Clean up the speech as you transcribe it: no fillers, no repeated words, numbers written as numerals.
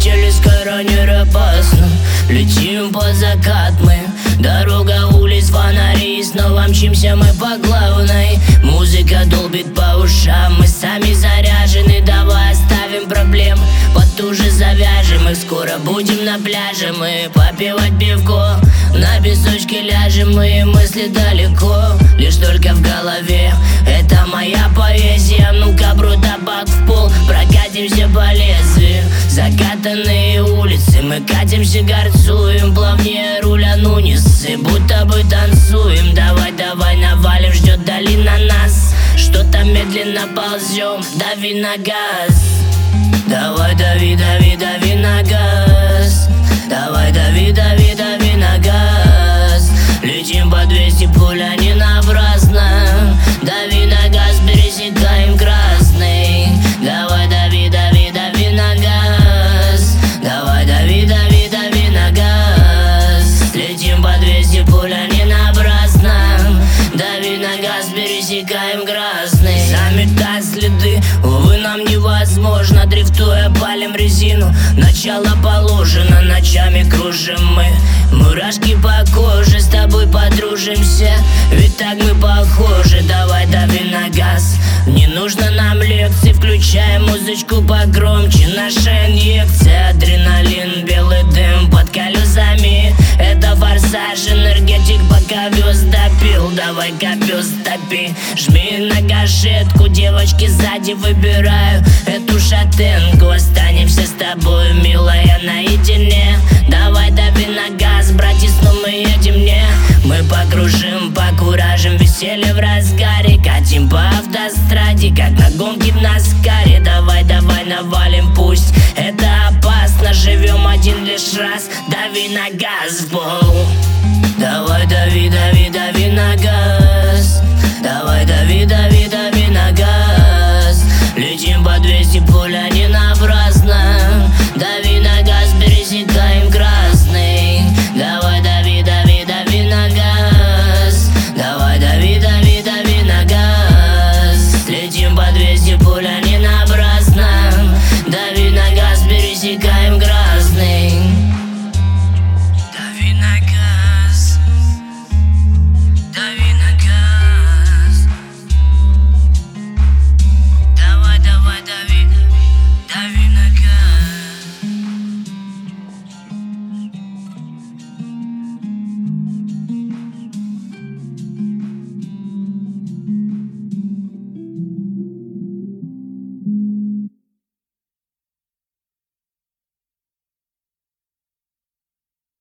Прилетели с коронера опасно, летим под закат мы. Дорога, улиц, фонари, и снова мчимся мы по главной. Музыка долбит по ушам, мы сами заряжены. Давай оставим проблем, потуже завяжем их. Скоро будем на пляже мы попивать пивко. На песочке ляжем мы, и мысли далеко, лишь только в голове. Это моя поэзия, ну-ка, брутабак в пол. Прокатимся по лезвию, закатанные улицы. Мы катимся, горцуем, плавнее руля, ну не ссы, будто бы танцуем. Давай, давай, навалим, ждет долина нас. Что-то медленно ползем, дави на газ. Давай, дави, дави, дави на газ. Давай, дави, дави, дави на газ. Летим по 200, пуля не напрасно. Дави на газ, пересекаем красный. Давай, дави, дави, дави на газ. Давай, дави, дави, дави на газ. Летим по 200, пуля не напрасно. Дави на газ, пересекаем красный. Заметать следы, увы, нам невозможно. Дрифтуя, палим резину, начало положено. Ночами кружим мы, мурашки по коже. С тобой подружимся, ведь так мы похожи. Давай, дави на газ, не нужно нам лекций. Включаем музычку погромче, наша инъекция. Адреналин, белый дым под колесами. Это форсаж, энергетик, пока вез допил. Давай-ка пес топи, жми на гашетку. Девочки сзади, выбираю эту шатенку. Останемся с тобой, милая, наедине. Давай, дави на газ, братец, но мы едем не. Мы покружим, покуражим, веселье в разгаре. Катим по автостраде, как на гонке в Наскаре. Давай, давай, навалим, пусть это опасно. Живем один лишь раз, дави на газ в пол. Давай, дави, дави, дави на газ.